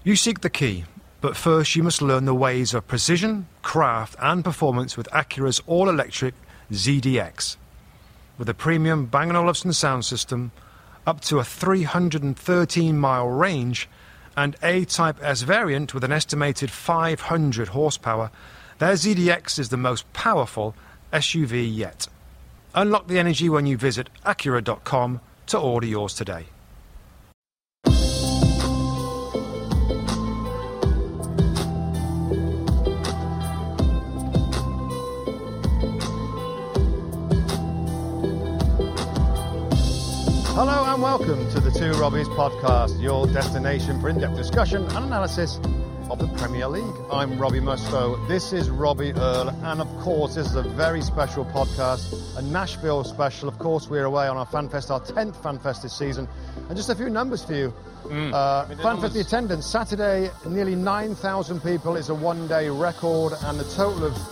You seek the key, but first you must learn the ways of precision, craft and performance with Acura's all-electric ZDX. With a premium Bang & Olufsen sound system, up to a 313-mile range, and A-Type S variant with an estimated 500 horsepower, their ZDX is the most powerful SUV yet. Unlock the energy when you visit Acura.com to order yours today. Hello and welcome to the Two Robbies podcast, your destination for in-depth discussion and analysis of the Premier League. I'm Robbie Mustoe, this is Robbie Earle, and of course this is a very special podcast, a Nashville special. Of course we're away on our FanFest, our 10th FanFest this season, and just a few numbers for you. FanFest, the attendance, Saturday, nearly 9,000 people is a one-day record, and the total of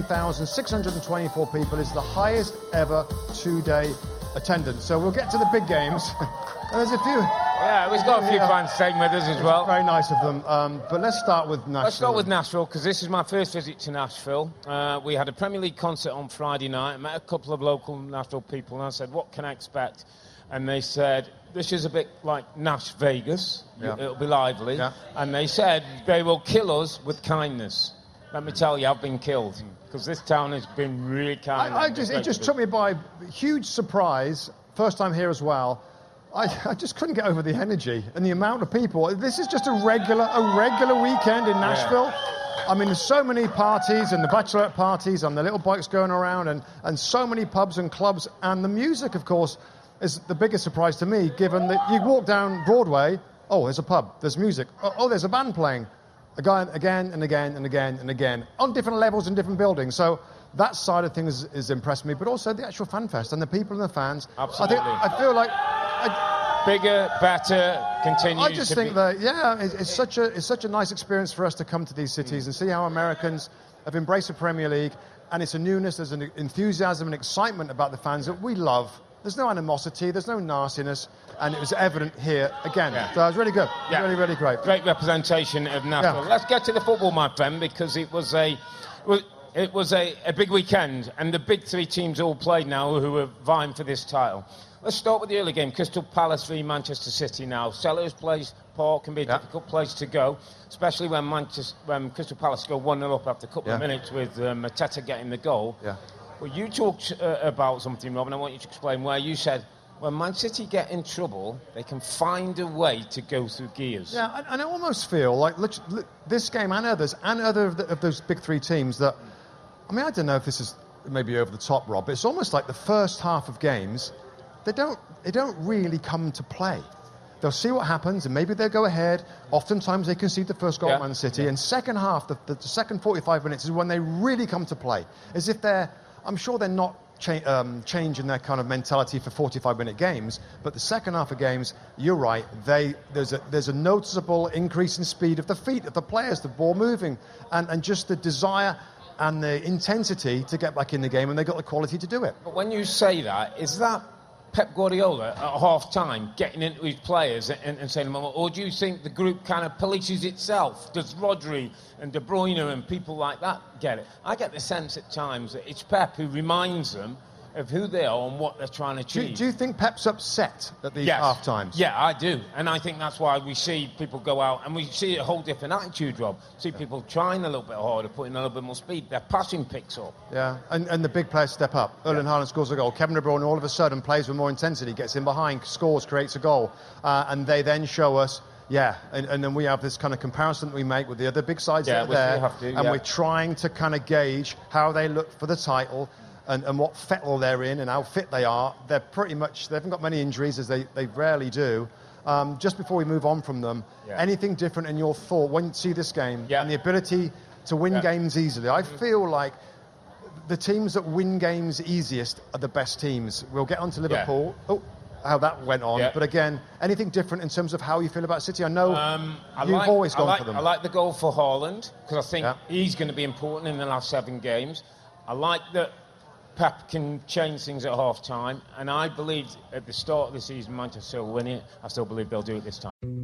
15,624 people is the highest ever two-day attendance. So we'll get to the big games. There's a few. Yeah, we've got a few fans staying with us as well. Very nice of them. But let's start with Nashville. Let's start with Nashville, because this is my first visit to Nashville. We had a Premier League concert on Friday night. I met a couple of local Nashville people, and I said, what can I expect? And they said, this is a bit like Nash Vegas. Yeah. It'll be lively. Yeah. And they said, they will kill us with kindness. Let me tell you, I've been killed, because this town has been really kind. It just took me by huge surprise, first time here as well. I just couldn't get over the energy and the amount of people. This is just a regular weekend in Nashville. Yeah. I mean, there's so many parties and the bachelorette parties and the little bikes going around and so many pubs and clubs. And the music, of course, is the biggest surprise to me, given that you walk down Broadway, oh, there's a pub, there's music, oh, there's a band playing. Again and again and again and again, on different levels in different buildings. So that side of things has impressed me, but also the actual FanFest and the people and the fans. Absolutely. I feel like... Bigger, better, continues. I just think that, it's such a nice experience for us to come to these cities and see how Americans have embraced the Premier League, and it's a newness, there's an enthusiasm and excitement about the fans that we love. There's no animosity, there's no nastiness, and it was evident here again. Yeah. So it was really good. Yeah. Really, really great. Great representation of Nashville. Yeah. Let's get to the football, my friend, because it was a big weekend, and the big three teams all played now who are vying for this title. Let's start with the early game. Crystal Palace v Manchester City now. Sellers Place Park can be a difficult place to go, especially when Crystal Palace go 1-0 up after a couple of minutes with Mateta getting the goal. Yeah. Well, you talked about something, Rob, and I want you to explain where you said when Man City get in trouble, they can find a way to go through gears. Yeah, and I almost feel like this game and others, and other of those big three teams that, I mean, I don't know if this is maybe over the top, Rob, but it's almost like the first half of games, they don't really come to play. They'll see what happens, and maybe they'll go ahead. Oftentimes they concede the first goal at Man City, and second half, the second 45 minutes is when they really come to play. As if I'm sure they're not changing their kind of mentality for 45-minute games, but the second half of games, you're right, there's a noticeable increase in speed of the feet of the players, the ball moving, and just the desire and the intensity to get back in the game, and they've got the quality to do it. But when you say that, is that Pep Guardiola at half-time getting into his players and saying, or do you think the group kind of polices itself? Does Rodri and De Bruyne and people like that get it? I get the sense at times that it's Pep who reminds them of who they are and what they're trying to achieve. Do you think Pep's upset at these half-times? Yeah, I do. And I think that's why we see people go out and we see a whole different attitude, Rob. See people trying a little bit harder, putting a little bit more speed. Their passing picks up. Yeah, and the big players step up. Erling Haaland scores a goal. Kevin De Bruyne all of a sudden plays with more intensity, gets in behind, scores, creates a goal. And they then show us, and then we have this kind of comparison that we make with the other big sides that are there. We're trying to kind of gauge how they look for the title. And what fettle they're in and how fit they are. They're pretty much, they haven't got many injuries, as they rarely do. Just before we move on from them, anything different in your thought when you see this game and the ability to win games easily? I feel like the teams that win games easiest are the best teams. We'll get on to Liverpool. How that went on. But again, anything different in terms of how you feel about City? I know you've always gone for them. I like the goal for Haaland, because I think he's going to be important in the last 7 games. I like that Pep can change things at half-time, and I believe at the start of the season Manchester will win it. I still believe they'll do it this time.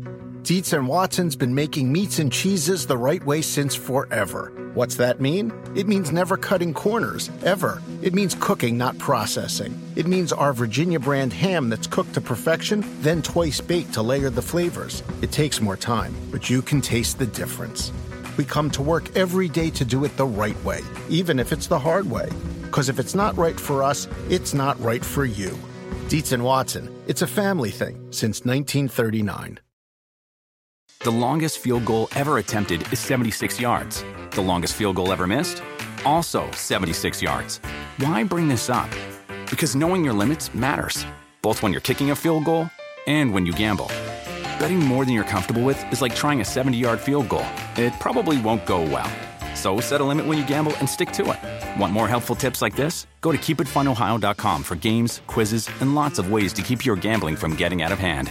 Dietz & Watson's been making meats and cheeses the right way since forever. What's that mean? It means never cutting corners, ever. It means cooking, not processing. It means our Virginia brand ham that's cooked to perfection, then twice baked to layer the flavors. It takes more time, but you can taste the difference. We come to work every day to do it the right way, even if it's the hard way. Because if it's not right for us, it's not right for you. Dietz & Watson, it's a family thing since 1939. The longest field goal ever attempted is 76 yards. The longest field goal ever missed? Also 76 yards. Why bring this up? Because knowing your limits matters, both when you're kicking a field goal and when you gamble. Betting more than you're comfortable with is like trying a 70-yard field goal. It probably won't go well. So set a limit when you gamble and stick to it. Want more helpful tips like this? Go to keepitfunohio.com for games, quizzes, and lots of ways to keep your gambling from getting out of hand.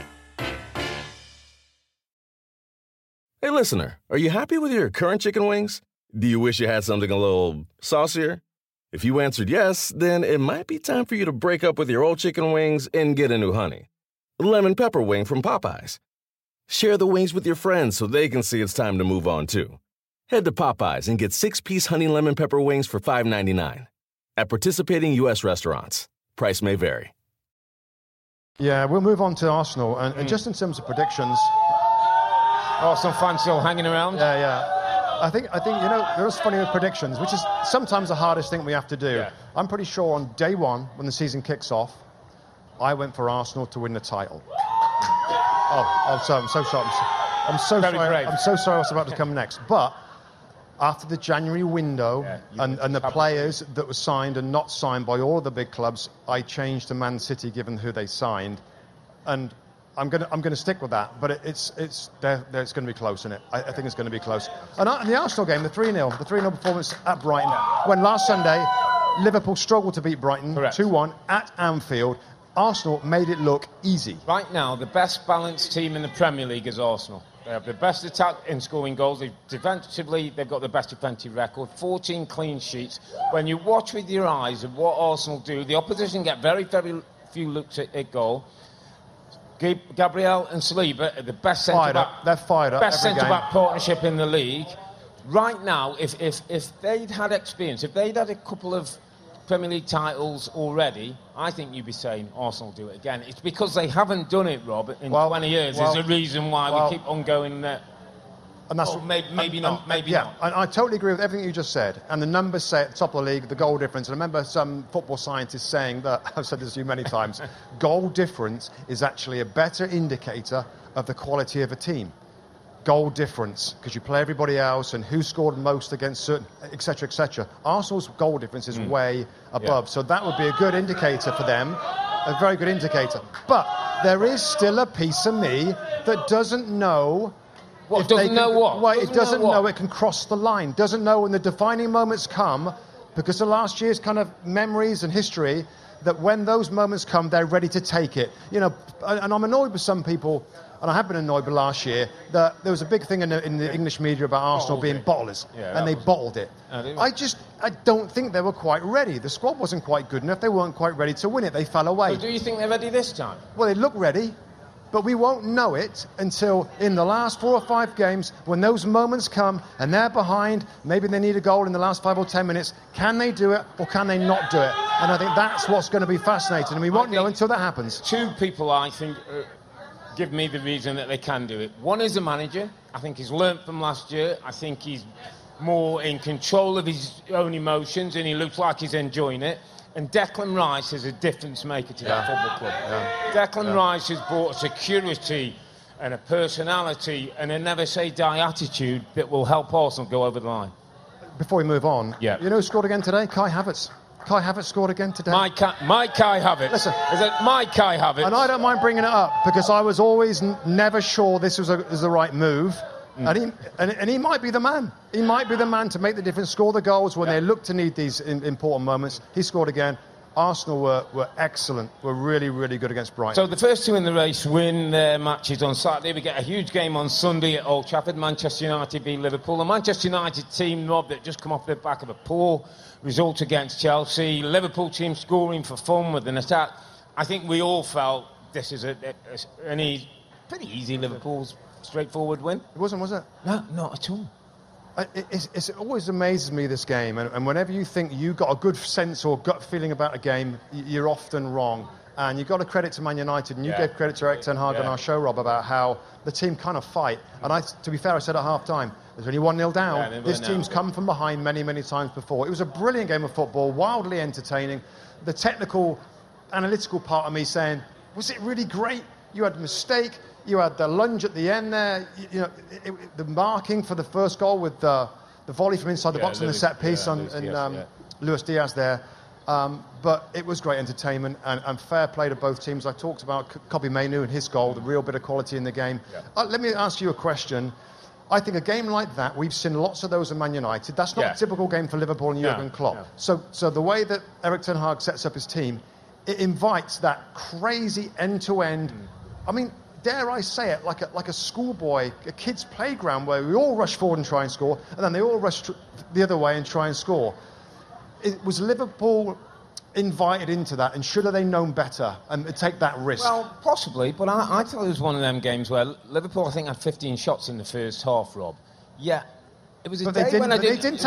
Hey, listener, are you happy with your current chicken wings? Do you wish you had something a little saucier? If you answered yes, then it might be time for you to break up with your old chicken wings and get a new honey. Lemon pepper wing from Popeyes. Share the wings with your friends so they can see it's time to move on, too. Head to Popeyes and get 6-piece honey lemon pepper wings for $5.99. At participating U.S. restaurants. Price may vary. Yeah, we'll move on to Arsenal. And just in terms of predictions... Arsenal fans still hanging around? Yeah. I think there's funny with predictions, which is sometimes the hardest thing we have to do. Yeah. I'm pretty sure on day one, when the season kicks off, I went for Arsenal to win the title. I'm so sorry. I'm so Very sorry. brave. I'm so sorry what's about to come next. But after the January window and the players that were signed and not signed by all of the big clubs, I changed to Man City given who they signed. And I'm going to stick with that, but it's going to be close, isn't it? I think it's going to be close. And the Arsenal game, the 3-0 performance at Brighton, when last Sunday Liverpool struggled to beat Brighton 2-1 at Anfield, Arsenal made it look easy. Right now, the best balanced team in the Premier League is Arsenal. They have the best attack in scoring goals. Defensively, they've got the best defensive record, 14 clean sheets. When you watch with your eyes of what Arsenal do, the opposition get very, very few looks at goal. Gabriel and Saliba are the best centre-back. They're fired up. Best centre-back partnership in the league. Right now, if they'd had experience, if they'd had a couple of Premier League titles already, I think you'd be saying Arsenal do it again. It's because they haven't done it, Rob, in 20 years. There's a reason why we keep on going there. And that's maybe not. Yeah, and I totally agree with everything you just said. And the numbers say at the top of the league, the goal difference. And I remember some football scientists saying that, I've said this to you many times, goal difference is actually a better indicator of the quality of a team. Goal difference, because you play everybody else and who scored most against certain, etc., etc. Arsenal's goal difference is way above. So that would be a good indicator for them, a very good indicator. But there is still a piece of me that doesn't know... What, doesn't know what? Well, it doesn't know it can cross the line. Doesn't know when the defining moments come, because of last year's kind of memories and history, that when those moments come, they're ready to take it. You know, and I'm annoyed with some people, and I have been annoyed with last year, that there was a big thing in the English media about Arsenal being bottlers, and they bottled it. I don't think they were quite ready. The squad wasn't quite good enough. They weren't quite ready to win it. They fell away. So do you think they're ready this time? Well, they look ready. But we won't know it until in the last 4 or 5 games, when those moments come and they're behind, maybe they need a goal in the last 5 or 10 minutes. Can they do it or can they not do it? And I think that's what's going to be fascinating, and we won't know until that happens. 2 people, I think, give me the reason that they can do it. One is the manager. I think he's learnt from last year. I think he's more in control of his own emotions, and he looks like he's enjoying it. And Declan Rice is a difference maker to that football club. Declan Rice has brought a security and a personality and a never-say-die attitude that will help Arsenal go over the line. Before we move on, you know who scored again today? Kai Havertz. Kai Havertz scored again today. My Kai Havertz. Listen, is it my Kai Havertz? And I don't mind bringing it up because I was always never sure this was the right move. And he might be the man. He might be the man to make the difference, score the goals when they look to need these important moments. He scored again. Arsenal were excellent, were really, really good against Brighton. So the first 2 in the race win their matches on Saturday. We get a huge game on Sunday at Old Trafford. Manchester United beat Liverpool. The Manchester United team, Rob, that just come off the back of a poor result against Chelsea. Liverpool team scoring for fun with an attack. I think we all felt this is an pretty easy Liverpool's straightforward win. It wasn't, was it? No, not at all. It always amazes me, this game, and whenever you think you got a good sense or gut feeling about a game, you're often wrong. And you've got to credit to Man United, and you gave credit to Erik ten Hag on our show, Rob, about how the team kind of fight. And to be fair, I said at half-time, there's only 1-0 down. Yeah, this team's come from behind many, many times before. It was a brilliant game of football, wildly entertaining. The technical, analytical part of me saying, was it really great? You had a mistake. You had the lunge at the end there. The marking for the first goal with the volley from inside the box and the set piece on Luis Diaz there. But it was great entertainment and fair play to both teams. I talked about Kobbie Mainoo and his goal, the real bit of quality in the game. Yeah. Let me ask you a question. I think a game like that, we've seen lots of those in Man United. That's not a typical game for Liverpool and Jurgen Klopp. No. So the way that Erik ten Hag sets up his team, it invites that crazy end-to-end. I mean, dare I say it, like a schoolboy, a kid's playground where we all rush forward and try and score, and then they all rush the other way and try and score. Was Liverpool invited into that, and should have they known better and take that risk? Well, possibly, but I thought it was one of them games where Liverpool, I think, had 15 shots in the first half, Rob. Yeah, it was a day when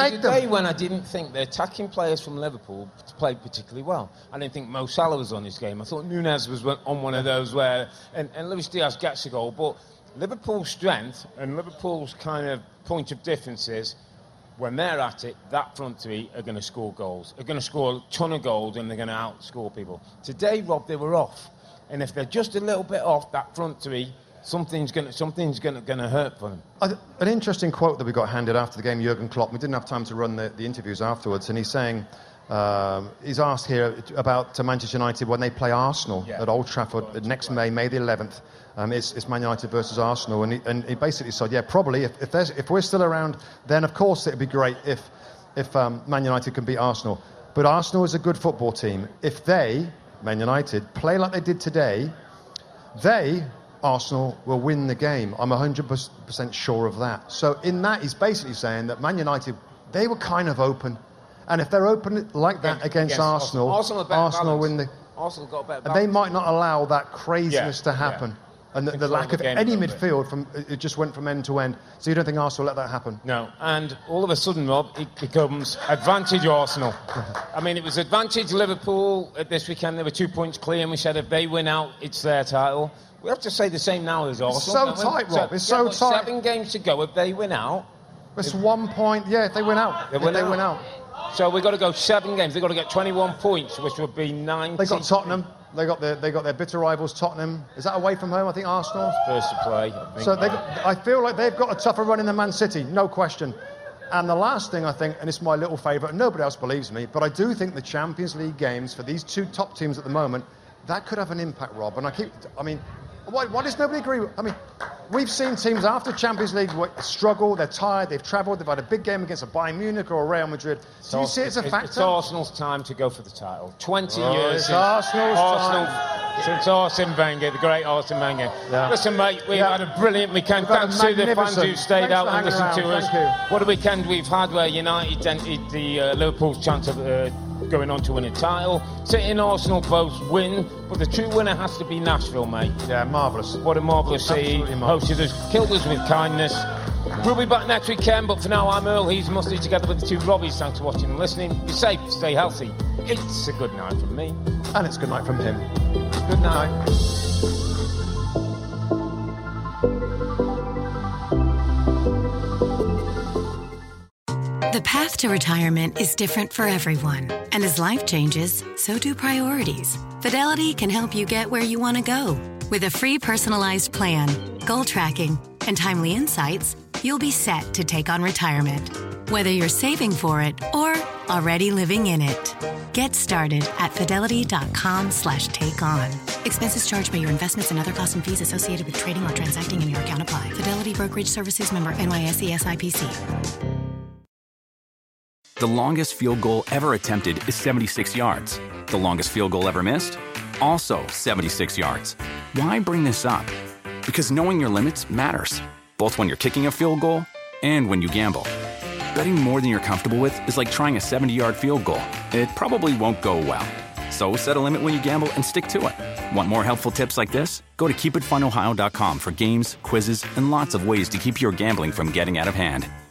I didn't think the attacking players from Liverpool played particularly well. I didn't think Mo Salah was on this game. I thought Nunez was on one of those where, and Luis Diaz gets a goal, but Liverpool's strength and Liverpool's kind of point of difference is, when they're at it, that front three are going to score goals. They're going to score a ton of goals and they're going to outscore people. Today, Rob, they were off. And if they're just a little bit off, that front three, something's going to hurt for them. An interesting quote that we got handed after the game, Jurgen Klopp. We didn't have time to run the interviews afterwards, and he's saying, he's asked here about Manchester United when they play Arsenal at Old Trafford next May the 11th. It's Man United versus Arsenal, and he basically said, probably if we're still around, then of course it'd be great if Man United can beat Arsenal. But Arsenal is a good football team. If they, Man United, play like they did today, Arsenal will win the game. I'm 100% sure of that. So in that, he's basically saying that Man United, they were kind of open, and if they're open like that against Arsenal win the. Arsenal got a better balance. And they might not allow that craziness to happen. And the lack of any midfield, it just went from end to end. So you don't think Arsenal let that happen? No. And all of a sudden, Rob, it becomes advantage Arsenal. I mean, it was advantage Liverpool at this weekend. They were 2 points clear, and we said if they win out, it's their title. We have to say the same now as Arsenal. It's so tight, Rob. It's so tight. 7 games to go. If they win out... It's 1 point. Yeah, if they win out. If they win out. So we've got to go 7 games. They've got to get 21 points, which would be 19. They got Tottenham. They got their bitter rivals, Tottenham. Is that away from home? I think Arsenal. First to play. I feel like they've got a tougher run in than Man City, no question. And the last thing I think, and it's my little favourite, and nobody else believes me, but I do think the Champions League games for these two top teams at the moment, that could have an impact, Rob. And why does nobody agree? We've seen teams after Champions League struggle, they're tired, they've travelled, they've had a big game against a Bayern Munich or a Real Madrid. Do you see it as a factor? It's Arsenal's time to go for the title. 20 years since Arsenal, since Arsene Wenger, the great Arsene Wenger. Yeah. Listen, mate, we've had a brilliant weekend. Thanks to the fans who stayed out and listened to us. What a weekend we've had where United dented the Liverpool's chance of going on to win a title. City and Arsenal both win, but the true winner has to be Nashville, mate. Yeah, marvellous. What a marvellous city. Hosted us, killed us with kindness. We'll be back next weekend, but for now, I'm Earl. He's Mustard, together with the two Robbies. Thanks for watching and listening. Be safe, stay healthy. It's a good night from me. And it's good night from him. Good night. The path to retirement is different for everyone. And as life changes, so do priorities. Fidelity can help you get where you want to go. With a free personalized plan, goal tracking, and timely insights, you'll be set to take on retirement. Whether you're saving for it or already living in it. Get started at fidelity.com/takeon. Expenses charged by your investments and other costs and fees associated with trading or transacting in your account apply. Fidelity Brokerage Services, member NYSE SIPC. The longest field goal ever attempted is 76 yards. The longest field goal ever missed? Also 76 yards. Why bring this up? Because knowing your limits matters, both when you're kicking a field goal and when you gamble. Betting more than you're comfortable with is like trying a 70-yard field goal. It probably won't go well. So set a limit when you gamble and stick to it. Want more helpful tips like this? Go to keepitfunohio.com for games, quizzes, and lots of ways to keep your gambling from getting out of hand.